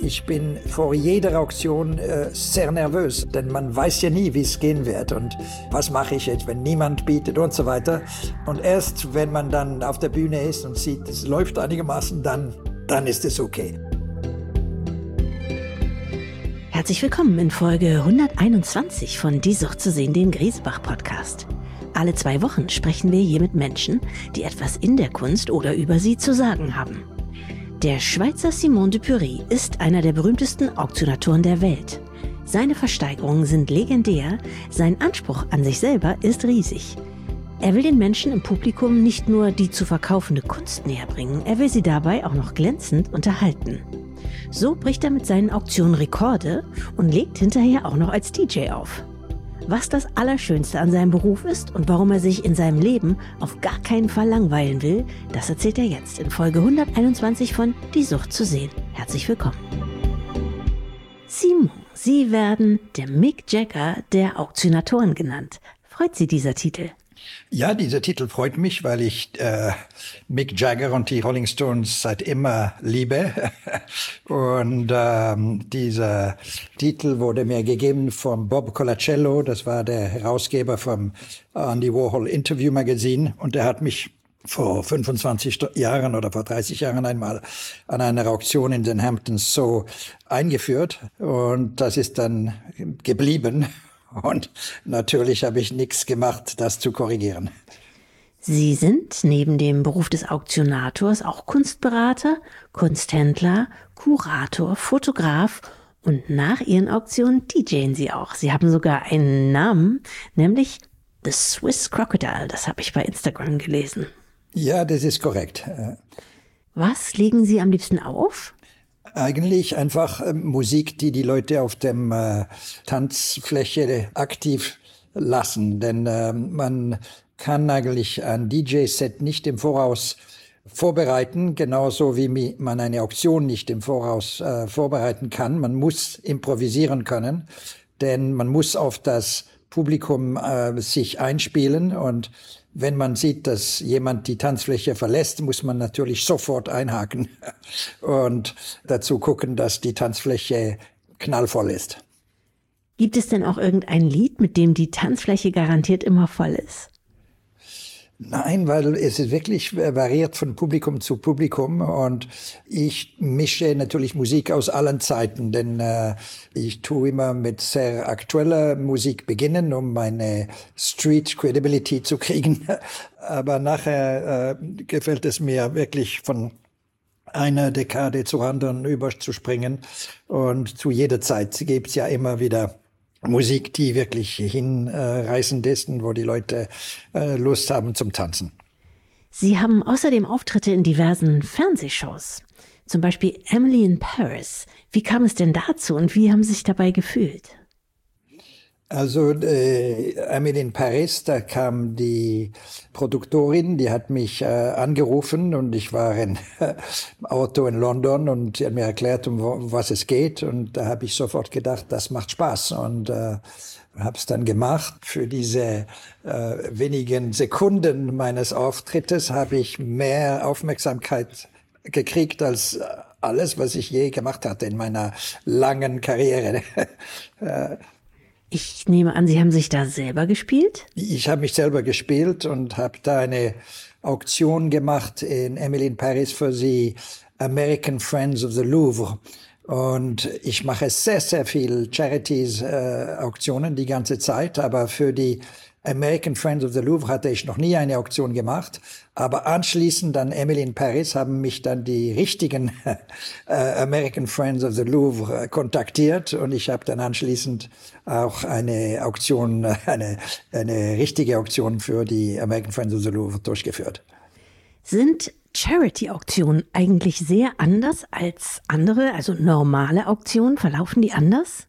Ich bin vor jeder Auktion sehr nervös, denn man weiß ja nie, wie es gehen wird und was mache ich jetzt, wenn niemand bietet und so weiter. Und erst wenn man dann auf der Bühne ist und sieht, es läuft einigermaßen, dann ist es okay. Herzlich willkommen in Folge 121 von Die Sucht zu sehen, dem Griesbach-Podcast. Alle 2 Wochen sprechen wir hier mit Menschen, die etwas in der Kunst oder über sie zu sagen haben. Der Schweizer Simon Dupury ist einer der berühmtesten Auktionatoren der Welt. Seine Versteigerungen sind legendär, sein Anspruch an sich selber ist riesig. Er will den Menschen im Publikum nicht nur die zu verkaufende Kunst näher bringen, er will sie dabei auch noch glänzend unterhalten. So bricht er mit seinen Auktionen Rekorde und legt hinterher auch noch als DJ auf. Was das Allerschönste an seinem Beruf ist und warum er sich in seinem Leben auf gar keinen Fall langweilen will, das erzählt er jetzt in Folge 121 von Die Sucht zu sehen. Herzlich willkommen. Simon, Sie werden der Mick Jagger der Auktionatoren genannt. Freut Sie dieser Titel? Ja, dieser Titel freut mich, weil ich Mick Jagger und die Rolling Stones seit immer liebe. Und dieser Titel wurde mir gegeben von Bob Colacello, das war der Herausgeber vom Andy Warhol Interview Magazine. Und er hat mich vor 25 Jahren oder vor 30 Jahren einmal an einer Auktion in den Hamptons so eingeführt. Und das ist dann geblieben. Und natürlich habe ich nichts gemacht, das zu korrigieren. Sie sind neben dem Beruf des Auktionators auch Kunstberater, Kunsthändler, Kurator, Fotograf und nach Ihren Auktionen DJen Sie auch. Sie haben sogar einen Namen, nämlich The Swiss Crocodile. Das habe ich bei Instagram gelesen. Ja, das ist korrekt. Was legen Sie am liebsten auf? Eigentlich einfach Musik, die die Leute auf dem Tanzfläche aktiv lassen. Denn man kann eigentlich ein DJ-Set nicht im Voraus vorbereiten, genauso wie man eine Auktion nicht im Voraus vorbereiten kann. Man muss improvisieren können, denn man muss auf das Publikum sich einspielen und wenn man sieht, dass jemand die Tanzfläche verlässt, muss man natürlich sofort einhaken und dazu gucken, dass die Tanzfläche knallvoll ist. Gibt es denn auch irgendein Lied, mit dem die Tanzfläche garantiert immer voll ist? Nein, weil es ist wirklich variiert von Publikum zu Publikum und ich mische natürlich Musik aus allen Zeiten, denn ich tue immer mit sehr aktueller Musik beginnen, um meine Street Credibility zu kriegen. Aber nachher gefällt es mir wirklich von einer Dekade zur anderen überzuspringen und zu jeder Zeit gibt's ja immer wieder Musik, die wirklich hinreißend ist und wo die Leute Lust haben zum Tanzen. Sie haben außerdem Auftritte in diversen Fernsehshows, zum Beispiel Emily in Paris. Wie kam es denn dazu und wie haben Sie sich dabei gefühlt? Also Emily in Paris, da kam die Produktorin, die hat mich angerufen und ich war im Auto in London und sie hat mir erklärt, um was es geht und da habe ich sofort gedacht, das macht Spaß und habe es dann gemacht. Für diese wenigen Sekunden meines Auftrittes habe ich mehr Aufmerksamkeit gekriegt als alles, was ich je gemacht hatte in meiner langen Karriere. Ich nehme an, Sie haben sich da selber gespielt? Ich habe mich selber gespielt und habe da eine Auktion gemacht in Emily in Paris für die American Friends of the Louvre. Und ich mache sehr, sehr viel Charities-Auktionen die ganze Zeit, aber für die American Friends of the Louvre hatte ich noch nie eine Auktion gemacht. Aber anschließend an Emily in Paris haben mich dann die richtigen American Friends of the Louvre kontaktiert und ich habe dann anschließend auch eine Auktion, eine richtige Auktion für die American Friends of the Louvre durchgeführt. Sind Charity-Auktionen eigentlich sehr anders als andere, also normale Auktionen? Verlaufen die anders?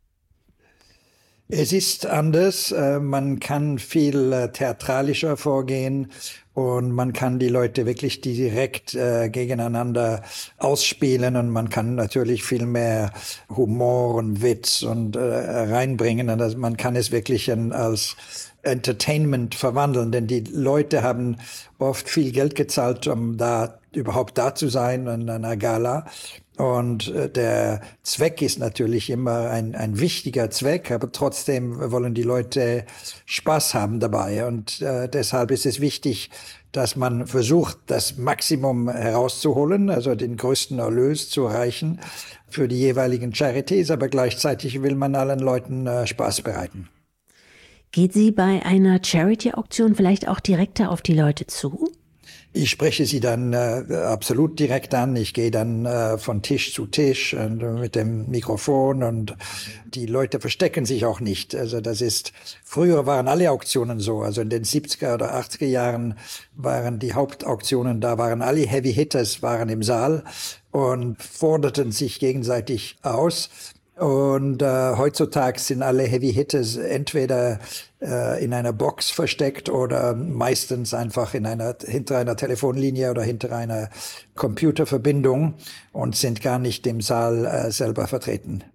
Es ist anders. Man kann viel theatralischer vorgehen und man kann die Leute wirklich direkt gegeneinander ausspielen und man kann natürlich viel mehr Humor und Witz und reinbringen. Und man kann es wirklich als Entertainment verwandeln, denn die Leute haben oft viel Geld gezahlt, um überhaupt da zu sein an einer Gala. Und der Zweck ist natürlich immer ein wichtiger Zweck, aber trotzdem wollen die Leute Spaß haben dabei. Und deshalb ist es wichtig, dass man versucht, das Maximum herauszuholen, also den größten Erlös zu erreichen für die jeweiligen Charities, aber gleichzeitig will man allen Leuten Spaß bereiten. Geht sie bei einer Charity-Auktion vielleicht auch direkter auf die Leute zu? Ich spreche sie dann absolut direkt an. Ich gehe dann von Tisch zu Tisch mit dem Mikrofon und die Leute verstecken sich auch nicht. Also früher waren alle Auktionen so. Also in den 70er oder 80er Jahren waren die Hauptauktionen, da waren alle Heavy Hitters waren im Saal und forderten sich gegenseitig aus. Und heutzutage sind alle Heavy Hitters entweder in einer Box versteckt oder meistens einfach hinter einer Telefonlinie oder hinter einer Computerverbindung und sind gar nicht im Saal selber vertreten.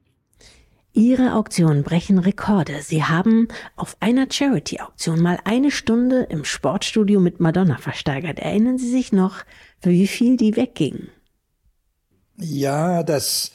Ihre Auktionen brechen Rekorde. Sie haben auf einer Charity-Auktion mal 1 Stunde im Sportstudio mit Madonna versteigert. Erinnern Sie sich noch, für wie viel die wegging? Ja, das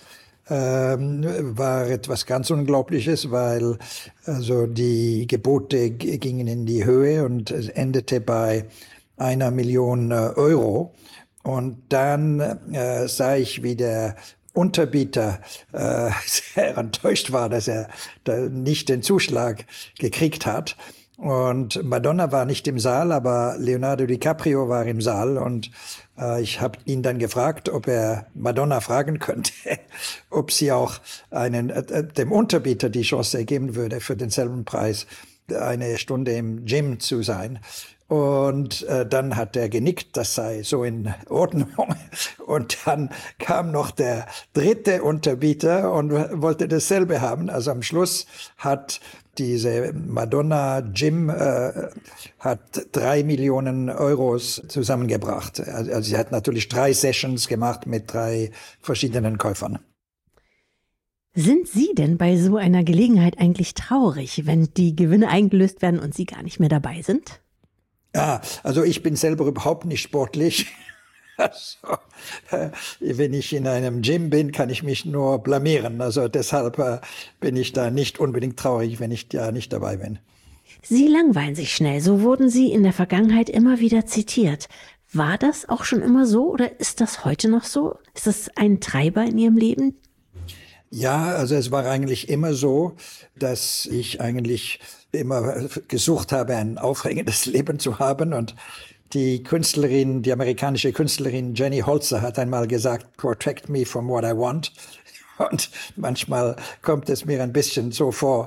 war etwas ganz Unglaubliches, weil also die Gebote gingen in die Höhe und es endete bei 1 Million Euro. Und dann sah ich, wie der Unterbieter sehr enttäuscht war, dass er da nicht den Zuschlag gekriegt hat. Und Madonna war nicht im Saal, aber Leonardo DiCaprio war im Saal und ich habe ihn dann gefragt, ob er Madonna fragen könnte, ob sie auch dem Unterbieter die Chance geben würde, für denselben Preis 1 Stunde im Gym zu sein. Und dann hat er genickt, das sei so in Ordnung. Und dann kam noch der 3. Unterbieter und wollte dasselbe haben. Also am Schluss hat diese Madonna Gym hat 3 Millionen Euros zusammengebracht. Also sie hat natürlich 3 Sessions gemacht mit 3 verschiedenen Käufern. Sind Sie denn bei so einer Gelegenheit eigentlich traurig, wenn die Gewinne eingelöst werden und Sie gar nicht mehr dabei sind? Ja, also ich bin selber überhaupt nicht sportlich. Also, wenn ich in einem Gym bin, kann ich mich nur blamieren. Also deshalb bin ich da nicht unbedingt traurig, wenn ich ja nicht dabei bin. Sie langweilen sich schnell, so wurden Sie in der Vergangenheit immer wieder zitiert. War das auch schon immer so oder ist das heute noch so? Ist das ein Treiber in Ihrem Leben? Ja, also es war eigentlich immer so, dass ich eigentlich immer gesucht habe, ein aufregendes Leben zu haben und die amerikanische Künstlerin Jenny Holzer hat einmal gesagt, protect me from what I want. Und manchmal kommt es mir ein bisschen so vor.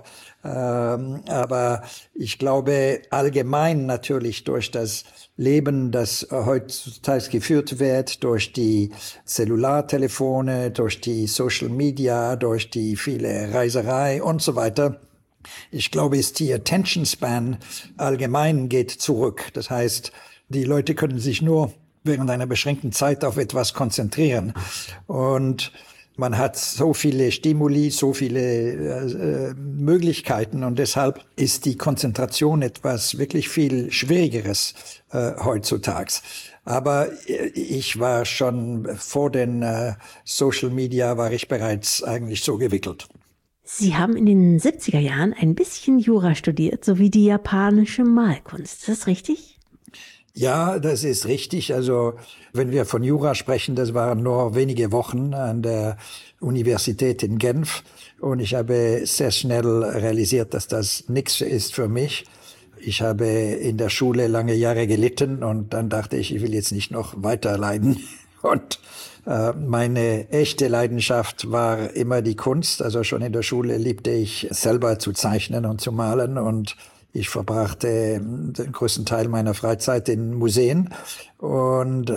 Aber ich glaube allgemein natürlich durch das Leben, das heutzutage geführt wird, durch die Cellulartelefone, durch die Social Media, durch die viele Reiserei und so weiter. Ich glaube, die Attention Span allgemein geht zurück. Das heißt, die Leute können sich nur während einer beschränkten Zeit auf etwas konzentrieren. Und man hat so viele Stimuli, so viele Möglichkeiten und deshalb ist die Konzentration etwas wirklich viel Schwierigeres heutzutage. Aber ich war schon vor den Social Media, war ich bereits eigentlich so gewickelt. Sie haben in den 70er Jahren ein bisschen Jura studiert, sowie die japanische Malkunst. Ist das richtig? Ja, das ist richtig. Also wenn wir von Jura sprechen, das waren nur wenige Wochen an der Universität in Genf. Und ich habe sehr schnell realisiert, dass das nichts ist für mich. Ich habe in der Schule lange Jahre gelitten und dann dachte ich will jetzt nicht noch weiter leiden. Und meine echte Leidenschaft war immer die Kunst. Also schon in der Schule liebte ich selber zu zeichnen und zu malen und ich verbrachte den größten Teil meiner Freizeit in Museen und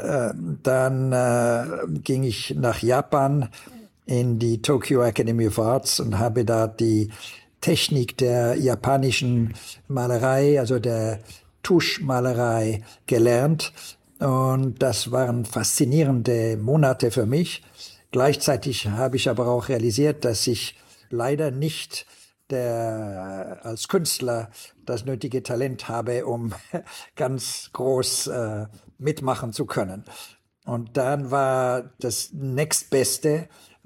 dann ging ich nach Japan in die Tokyo Academy of Arts und habe da die Technik der japanischen Malerei, also der Tuschmalerei gelernt und das waren faszinierende Monate für mich. Gleichzeitig habe ich aber auch realisiert, dass ich leider nicht als Künstler das nötige Talent habe, um ganz groß mitmachen zu können. Und dann war das nächstbeste,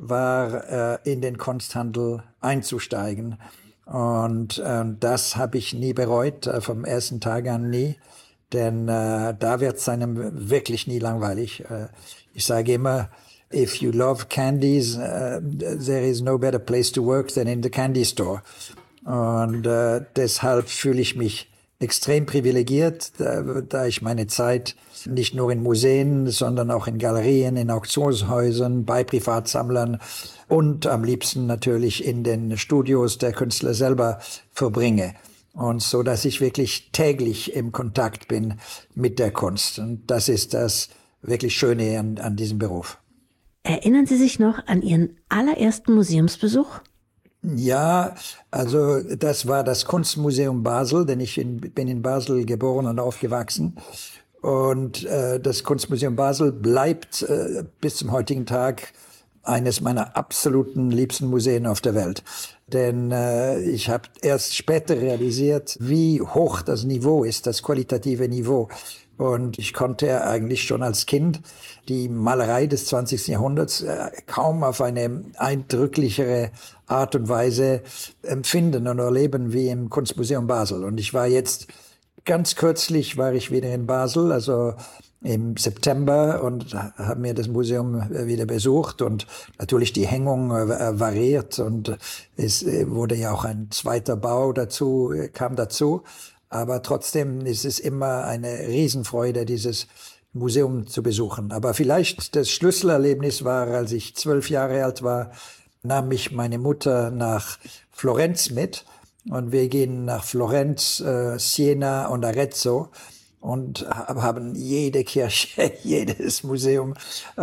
in den Kunsthandel einzusteigen. Und das habe ich nie bereut, vom ersten Tag an nie. Denn da wird es einem wirklich nie langweilig. Ich sage immer, if you love candies, there is no better place to work than in the candy store. Und deshalb fühle ich mich extrem privilegiert, da ich meine Zeit nicht nur in Museen, sondern auch in Galerien, in Auktionshäusern, bei Privatsammlern und am liebsten natürlich in den Studios der Künstler selber verbringe. Und so, dass ich wirklich täglich im Kontakt bin mit der Kunst. Und das ist das wirklich Schöne an diesem Beruf. Erinnern Sie sich noch an Ihren allerersten Museumsbesuch? Ja, also das war das Kunstmuseum Basel, denn ich bin in Basel geboren und aufgewachsen. Und das Kunstmuseum Basel bleibt bis zum heutigen Tag eines meiner absoluten liebsten Museen auf der Welt. Denn ich habe erst später realisiert, wie hoch das Niveau ist, das qualitative Niveau. Und ich konnte eigentlich schon als Kind die Malerei des 20. Jahrhunderts kaum auf eine eindrücklichere Art und Weise empfinden und erleben wie im Kunstmuseum Basel. Und ich war jetzt, ganz kürzlich war ich wieder in Basel, also im September, und habe mir das Museum wieder besucht, und natürlich die Hängung variiert, und es wurde ja auch ein zweiter Bau kam dazu. Aber trotzdem ist es immer eine Riesenfreude, dieses Museum zu besuchen. Aber vielleicht das Schlüsselerlebnis war, als ich 12 Jahre alt war, nahm mich meine Mutter nach Florenz mit. Und wir gehen nach Florenz, Siena und Arezzo und haben jede Kirche, jedes Museum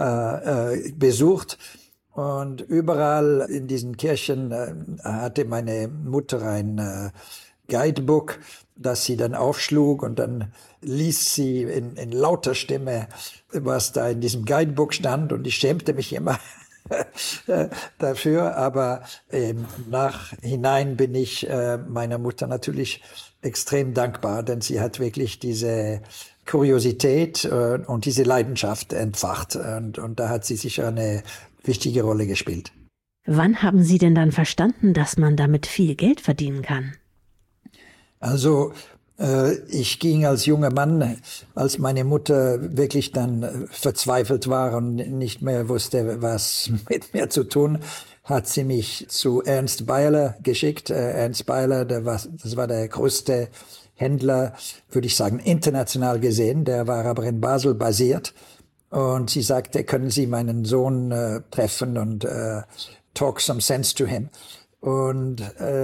besucht. Und überall in diesen Kirchen hatte meine Mutter ein Guidebook, das sie dann aufschlug, und dann liest sie in lauter Stimme, was da in diesem Guidebook stand, und ich schämte mich immer dafür, aber im Nachhinein bin ich meiner Mutter natürlich extrem dankbar, denn sie hat wirklich diese Kuriosität und diese Leidenschaft entfacht, und da hat sie sicher eine wichtige Rolle gespielt. Wann haben Sie denn dann verstanden, dass man damit viel Geld verdienen kann? Also ich ging als junger Mann, als meine Mutter wirklich dann verzweifelt war und nicht mehr wusste, was mit mir zu tun, hat sie mich zu Ernst Beyeler geschickt. Ernst Beyeler, das war der größte Händler, würde ich sagen, international gesehen. Der war aber in Basel basiert. Und sie sagte, können Sie meinen Sohn treffen und talk some sense to him. Und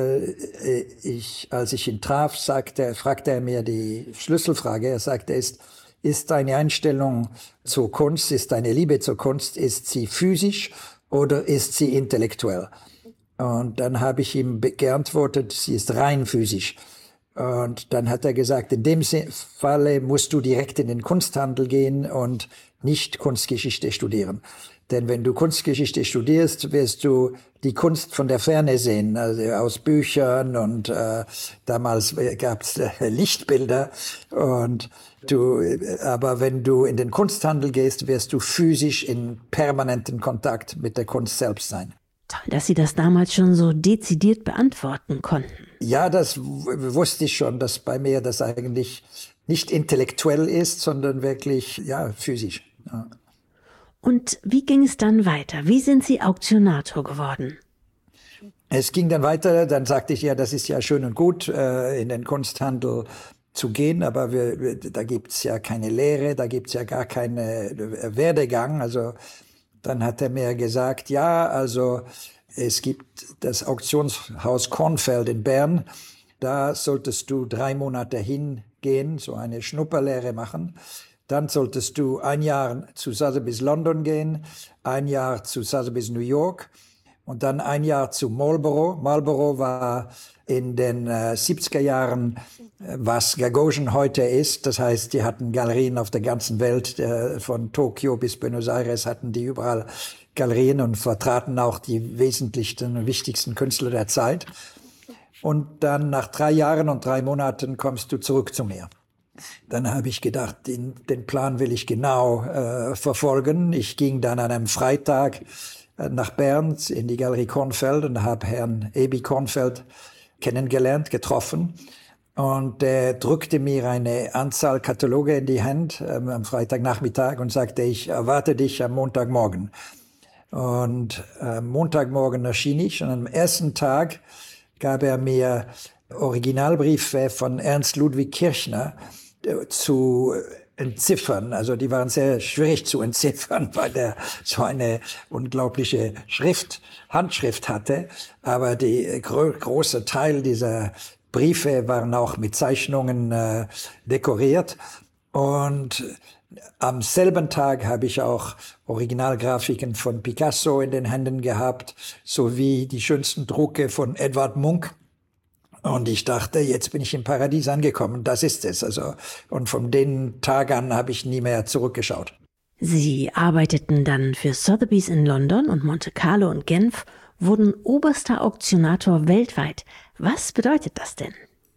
als ich ihn traf, fragte er mir die Schlüsselfrage. Er sagte, ist deine Einstellung zur Kunst, ist deine Liebe zur Kunst, ist sie physisch oder ist sie intellektuell? Und dann habe ich ihm geantwortet, sie ist rein physisch. Und dann hat er gesagt, in dem Falle musst du direkt in den Kunsthandel gehen und nicht Kunstgeschichte studieren. Denn wenn du Kunstgeschichte studierst, wirst du die Kunst von der Ferne sehen, also aus Büchern, und damals gab's Lichtbilder, aber wenn du in den Kunsthandel gehst, wirst du physisch in permanenten Kontakt mit der Kunst selbst sein. Toll, dass Sie das damals schon so dezidiert beantworten konnten. Ja, das wusste ich schon, dass bei mir das eigentlich nicht intellektuell ist, sondern wirklich, ja, physisch. Ja. Und wie ging es dann weiter? Wie sind Sie Auktionator geworden? Es ging dann weiter, dann sagte ich, ja, das ist ja schön und gut, in den Kunsthandel zu gehen, aber da gibt's ja keine Lehre, da gibt's ja gar keinen Werdegang. Also dann hat er mir gesagt, ja, also es gibt das Auktionshaus Kornfeld in Bern, da solltest du 3 Monate hingehen, so eine Schnupperlehre machen. Dann solltest du 1 Jahr zu Sotheby's London gehen, 1 Jahr zu Sotheby's New York und dann 1 Jahr zu Marlborough. Marlborough war in den 70er Jahren, was Gagosian heute ist. Das heißt, die hatten Galerien auf der ganzen Welt, von Tokio bis Buenos Aires hatten die überall Galerien und vertraten auch die wesentlichsten und wichtigsten Künstler der Zeit. Und dann nach 3 Jahren und 3 Monaten kommst du zurück zu mir. Dann habe ich gedacht, den Plan will ich genau verfolgen. Ich ging dann an einem Freitag nach Bern in die Galerie Kornfeld und habe Herrn Ebi Kornfeld kennengelernt, getroffen. Und der drückte mir eine Anzahl Kataloge in die Hand am Freitagnachmittag und sagte, ich erwarte dich am Montagmorgen. Und am Montagmorgen erschien ich und am ersten Tag gab er mir Originalbriefe von Ernst Ludwig Kirchner zu entziffern. Also die waren sehr schwierig zu entziffern, weil der so eine unglaubliche Handschrift hatte. Aber die große Teil dieser Briefe waren auch mit Zeichnungen dekoriert. Und am selben Tag habe ich auch Originalgrafiken von Picasso in den Händen gehabt, sowie die schönsten Drucke von Edvard Munch. Und ich dachte, jetzt bin ich im Paradies angekommen, das ist es. Also, und von den Tag an habe ich nie mehr zurückgeschaut. Sie arbeiteten dann für Sotheby's in London und Monte Carlo und Genf, wurden oberster Auktionator weltweit. Was bedeutet das denn?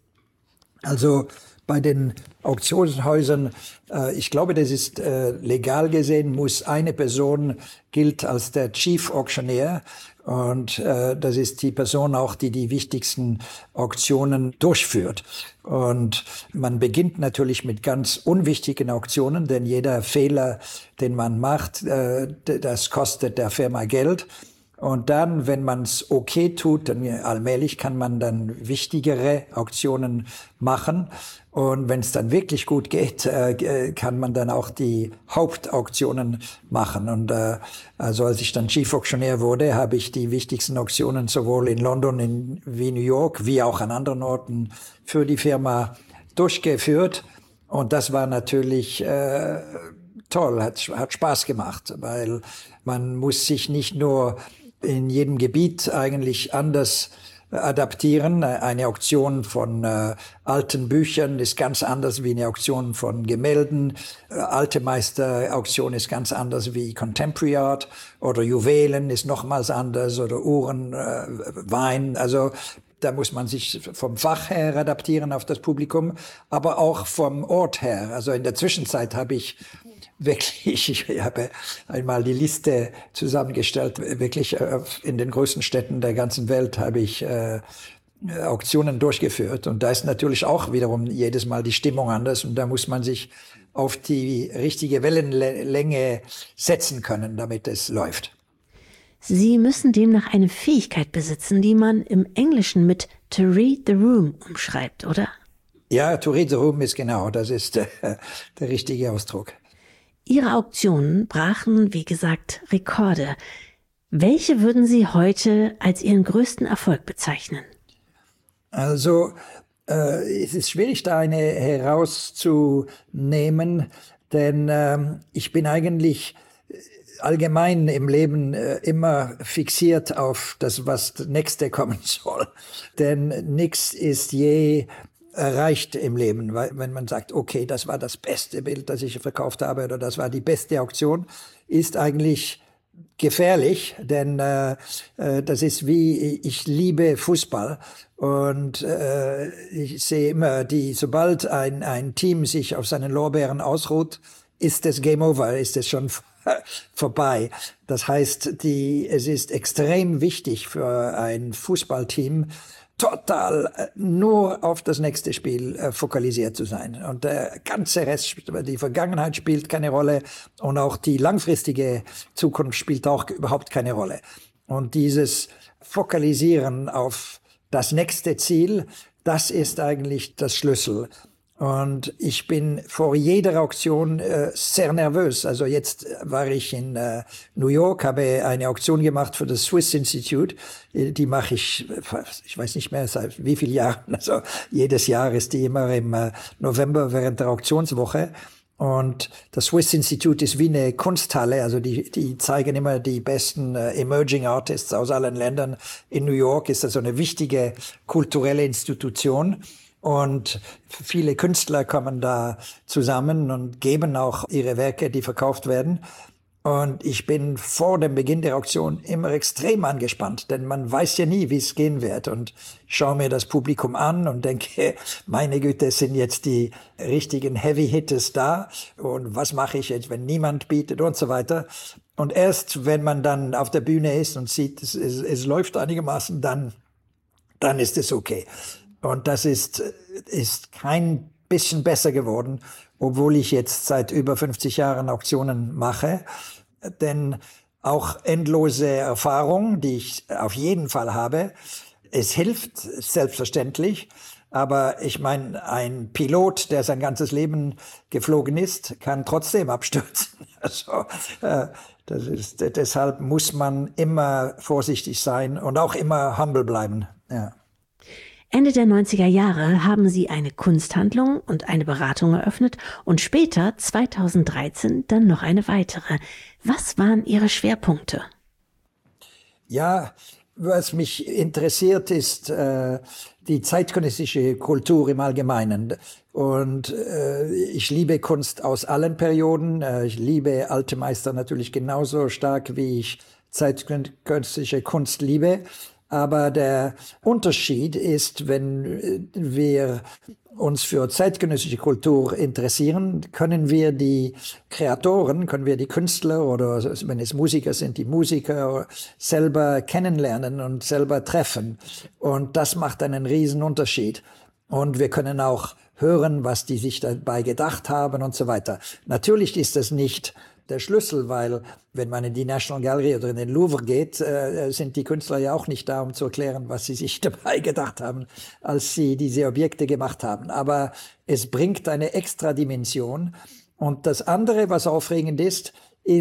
Also bei den Auktionshäusern, ich glaube, das ist legal gesehen, muss eine Person gilt als der Chief Auctioneer. Und das ist die Person auch, die die wichtigsten Auktionen durchführt. Und man beginnt natürlich mit ganz unwichtigen Auktionen, denn jeder Fehler, den man macht, das kostet der Firma Geld. Und dann, wenn man es okay tut, dann allmählich kann man dann wichtigere Auktionen machen. Und wenn es dann wirklich gut geht, kann man dann auch die Hauptauktionen machen. Und also als ich dann Chief Auctioneer wurde, habe ich die wichtigsten Auktionen sowohl in London wie New York, wie auch an anderen Orten für die Firma durchgeführt. Und das war natürlich toll, hat Spaß gemacht, weil man muss sich nicht nur in jedem Gebiet eigentlich anders adaptieren. Eine Auktion von alten Büchern ist ganz anders wie eine Auktion von Gemälden. Alte Meister-Auktion ist ganz anders wie Contemporary Art. Oder Juwelen ist nochmals anders. Oder Uhren, Wein. Also da muss man sich vom Fach her adaptieren auf das Publikum, aber auch vom Ort her. Also in der Zwischenzeit habe ich wirklich, ich habe einmal die Liste zusammengestellt, wirklich in den größten Städten der ganzen Welt habe ich Auktionen durchgeführt. Und da ist natürlich auch wiederum jedes Mal die Stimmung anders und da muss man sich auf die richtige Wellenlänge setzen können, damit es läuft. Sie müssen demnach eine Fähigkeit besitzen, die man im Englischen mit to read the room umschreibt, oder? Ja, to read the room ist genau, das ist der richtige Ausdruck. Ihre Auktionen brachen, wie gesagt, Rekorde. Welche würden Sie heute als Ihren größten Erfolg bezeichnen? Also, es ist schwierig, da eine herauszunehmen, denn ich bin eigentlich allgemein im Leben immer fixiert auf das, was das Nächste kommen soll. Denn nichts ist je erreicht im Leben, weil wenn man sagt, okay, das war das beste Bild, das ich verkauft habe oder das war die beste Auktion, ist eigentlich gefährlich, denn das ist wie, ich liebe Fußball und ich sehe immer, sobald ein Team sich auf seinen Lorbeeren ausruht, ist es Game Over, ist es schon vorbei. Das heißt, es ist extrem wichtig für ein Fußballteam, total nur auf das nächste Spiel fokalisiert zu sein. Und der ganze Rest, die Vergangenheit spielt keine Rolle und auch die langfristige Zukunft spielt auch überhaupt keine Rolle. Und dieses Fokalisieren auf das nächste Ziel, das ist eigentlich das Schlüssel. Und ich bin vor jeder Auktion sehr nervös. Also jetzt war ich in New York, habe eine Auktion gemacht für das Swiss Institute. Die mache ich weiß nicht mehr seit wie vielen Jahren. Also jedes Jahr ist die immer im November während der Auktionswoche. Und das Swiss Institute ist wie eine Kunsthalle. Also die zeigen immer die besten Emerging Artists aus allen Ländern. In New York ist das so eine wichtige kulturelle Institution. Und viele Künstler kommen da zusammen und geben auch ihre Werke, die verkauft werden. Und ich bin vor dem Beginn der Auktion immer extrem angespannt, denn man weiß ja nie, wie es gehen wird. Und ich schaue mir das Publikum an und denke, meine Güte, es sind jetzt die richtigen Heavy Hitters da. Und was mache ich jetzt, wenn niemand bietet und so weiter. Und erst, wenn man dann auf der Bühne ist und sieht, es läuft einigermaßen, dann ist es okay. Und das ist kein bisschen besser geworden, obwohl ich jetzt seit über 50 Jahren Auktionen mache. Denn auch endlose Erfahrung, die ich auf jeden Fall habe, es hilft selbstverständlich. Aber ich meine, ein Pilot, der sein ganzes Leben geflogen ist, kann trotzdem abstürzen. Also, deshalb muss man immer vorsichtig sein und auch immer humble bleiben. Ja. Ende der 90er Jahre haben Sie eine Kunsthandlung und eine Beratung eröffnet und später, 2013, dann noch eine weitere. Was waren Ihre Schwerpunkte? Ja, was mich interessiert, ist die zeitgenössische Kultur im Allgemeinen. Und ich liebe Kunst aus allen Perioden. Ich liebe alte Meister natürlich genauso stark, wie ich zeitgenössische Kunst liebe. Aber der Unterschied ist, wenn wir uns für zeitgenössische Kultur interessieren, können wir die Kreatoren, können wir die Künstler oder wenn es Musiker sind, die Musiker selber kennenlernen und selber treffen. Und das macht einen riesen Unterschied. Und wir können auch hören, was die sich dabei gedacht haben und so weiter. Natürlich ist das nicht der Schlüssel, weil wenn man in die National Gallery oder in den Louvre geht, sind die Künstler ja auch nicht da, um zu erklären, was sie sich dabei gedacht haben, als sie diese Objekte gemacht haben. Aber es bringt eine extra Dimension. Und das andere, was aufregend ist,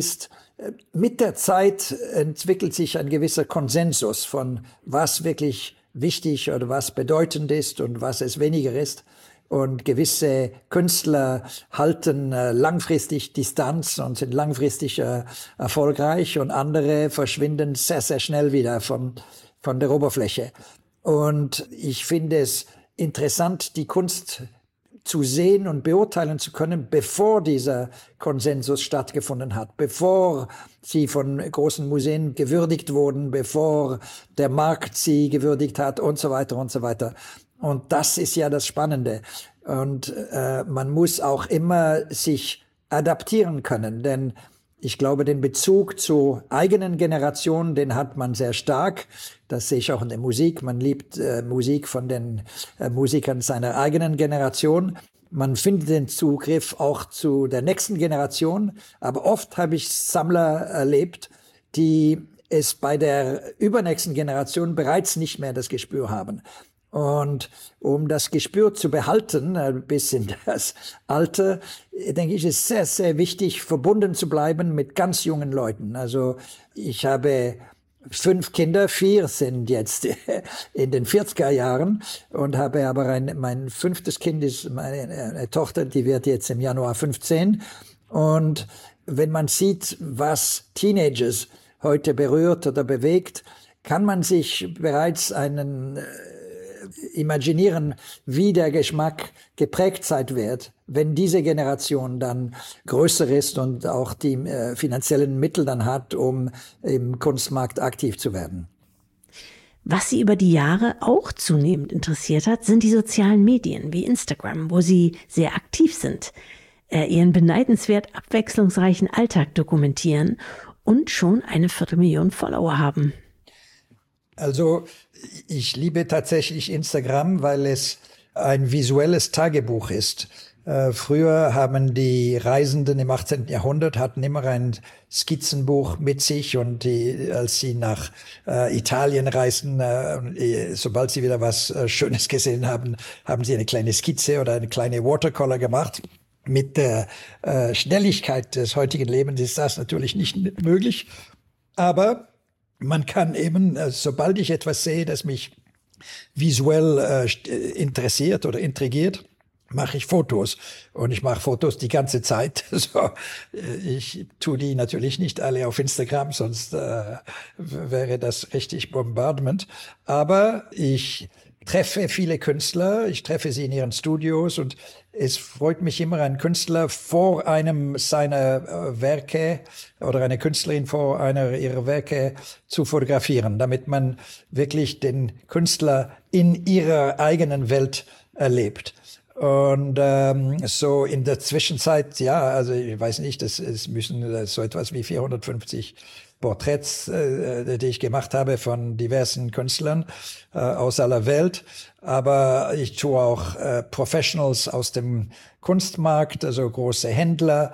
mit der Zeit entwickelt sich ein gewisser Konsensus von was wirklich wichtig oder was bedeutend ist und was es weniger ist. Und gewisse Künstler halten langfristig Distanz und sind langfristig erfolgreich und andere verschwinden sehr, sehr schnell wieder von der Oberfläche. Und ich finde es interessant, die Kunst zu sehen und beurteilen zu können, bevor dieser Konsensus stattgefunden hat, bevor sie von großen Museen gewürdigt wurden, bevor der Markt sie gewürdigt hat und so weiter und so weiter. Und das ist ja das Spannende. Und man muss auch immer sich adaptieren können, denn ich glaube, den Bezug zur eigenen Generation, den hat man sehr stark. Das sehe ich auch in der Musik. Man liebt Musik von den Musikern seiner eigenen Generation. Man findet den Zugriff auch zu der nächsten Generation. Aber oft habe ich Sammler erlebt, die es bei der übernächsten Generation bereits nicht mehr das Gespür haben. Und um das Gespür zu behalten, bis in das Alter, denke ich, ist sehr, sehr wichtig, verbunden zu bleiben mit ganz jungen Leuten. Also ich habe 5 Kinder, 4 sind jetzt in den 40er Jahren und habe aber mein 5. Kind ist eine Tochter, die wird jetzt im Januar 15. Und wenn man sieht, was Teenagers heute berührt oder bewegt, kann man sich bereits imaginieren, wie der Geschmack geprägt sein wird, wenn diese Generation dann größer ist und auch die finanziellen Mittel dann hat, um im Kunstmarkt aktiv zu werden. Was Sie über die Jahre auch zunehmend interessiert hat, sind die sozialen Medien wie Instagram, wo Sie sehr aktiv sind, Ihren beneidenswert abwechslungsreichen Alltag dokumentieren und schon 250.000 Follower haben. Also ich liebe tatsächlich Instagram, weil es ein visuelles Tagebuch ist. Früher haben die Reisenden im 18. Jahrhundert hatten immer ein Skizzenbuch mit sich und als sie nach Italien reisten, sobald sie wieder was Schönes gesehen haben, haben sie eine kleine Skizze oder eine kleine Watercolor gemacht. Mit der Schnelligkeit des heutigen Lebens ist das natürlich nicht möglich, aber man kann eben, sobald ich etwas sehe, das mich visuell interessiert oder intrigiert, mache ich Fotos. Und ich mache Fotos die ganze Zeit. So, ich tue die natürlich nicht alle auf Instagram, sonst wäre das richtig Bombardment. Aber ich treffe viele Künstler, ich treffe sie in ihren Studios und es freut mich immer, einen Künstler vor einem seiner Werke oder eine Künstlerin vor einer ihrer Werke zu fotografieren, damit man wirklich den Künstler in ihrer eigenen Welt erlebt. Und so in der Zwischenzeit, ja, also ich weiß nicht, es müssen so etwas wie 450 Porträts, die ich gemacht habe von diversen Künstlern aus aller Welt. Aber ich tue auch Professionals aus dem Kunstmarkt, also große Händler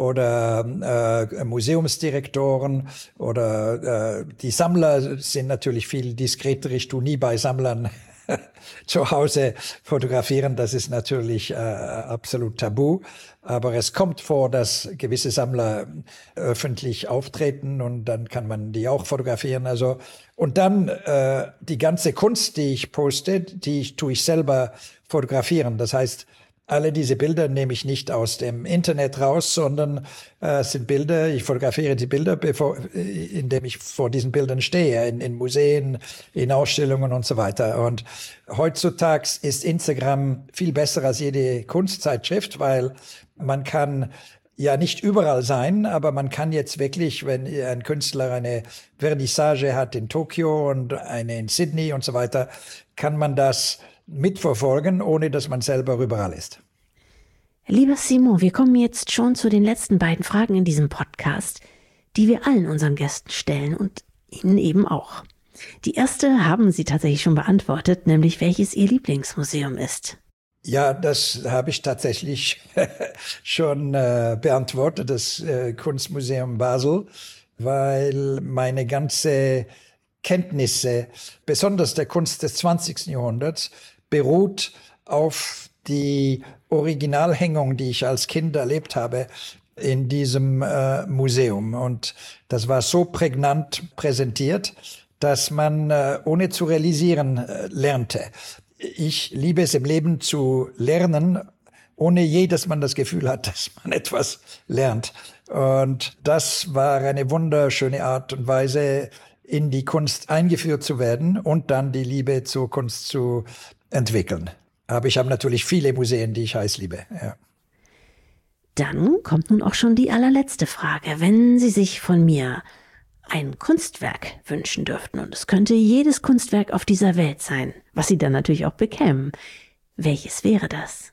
oder Museumsdirektoren oder die Sammler sind natürlich viel diskreter. Ich tue nie bei Sammlern zu Hause fotografieren, das ist natürlich absolut tabu. Aber es kommt vor, dass gewisse Sammler öffentlich auftreten und dann kann man die auch fotografieren. Also und dann die ganze Kunst, die ich poste, tue ich selber fotografieren. Das heißt, alle diese Bilder nehme ich nicht aus dem Internet raus, sondern sind Bilder, ich fotografiere die Bilder, indem ich vor diesen Bildern stehe, in Museen, in Ausstellungen und so weiter. Und heutzutage ist Instagram viel besser als jede Kunstzeitschrift, weil man kann ja nicht überall sein, aber man kann jetzt wirklich, wenn ein Künstler eine Vernissage hat in Tokio und eine in Sydney und so weiter, kann man das mitverfolgen, ohne dass man selber überall ist. Lieber Simon, wir kommen jetzt schon zu den letzten beiden Fragen in diesem Podcast, die wir allen unseren Gästen stellen und Ihnen eben auch. Die erste haben Sie tatsächlich schon beantwortet, nämlich welches Ihr Lieblingsmuseum ist. Ja, das habe ich tatsächlich schon beantwortet, das Kunstmuseum Basel, weil meine ganze Kenntnisse, besonders der Kunst des 20. Jahrhunderts, beruht auf die Originalhängung, die ich als Kind erlebt habe in diesem Museum. Und das war so prägnant präsentiert, dass man ohne zu realisieren lernte. Ich liebe es im Leben zu lernen, ohne je, dass man das Gefühl hat, dass man etwas lernt. Und das war eine wunderschöne Art und Weise, in die Kunst eingeführt zu werden und dann die Liebe zur Kunst zu entwickeln. Aber ich habe natürlich viele Museen, die ich heiß liebe. Ja. Dann kommt nun auch schon die allerletzte Frage. Wenn Sie sich von mir ein Kunstwerk wünschen dürften, und es könnte jedes Kunstwerk auf dieser Welt sein, was Sie dann natürlich auch bekämen, welches wäre das?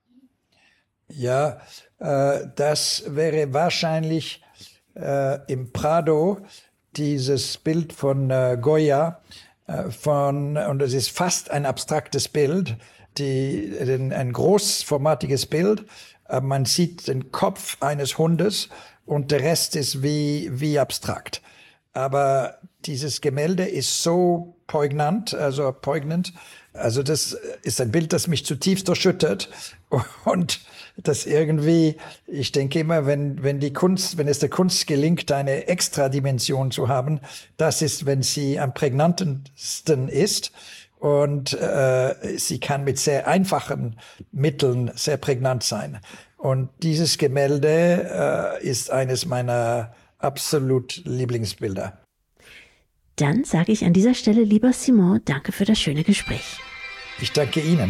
Ja, das wäre wahrscheinlich im Prado dieses Bild von Goya, und es ist fast ein abstraktes Bild, ein großformatiges Bild. Man sieht den Kopf eines Hundes und der Rest ist wie abstrakt. Aber dieses Gemälde ist so poignant. Also das ist ein Bild, das mich zutiefst erschüttert. Und das irgendwie, ich denke immer, wenn es der Kunst gelingt, eine Extradimension zu haben, das ist, wenn sie am prägnantesten ist. Und sie kann mit sehr einfachen Mitteln sehr prägnant sein. Und dieses Gemälde ist eines meiner absolut Lieblingsbilder. Dann sage ich an dieser Stelle, lieber Simon, danke für das schöne Gespräch. Ich danke Ihnen.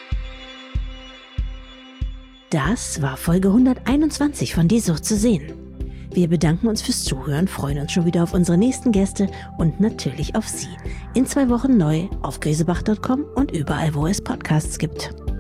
Das war Folge 121 von Die Sucht zu sehen. Wir bedanken uns fürs Zuhören, freuen uns schon wieder auf unsere nächsten Gäste und natürlich auf Sie. In 2 Wochen neu auf griesebach.com und überall, wo es Podcasts gibt.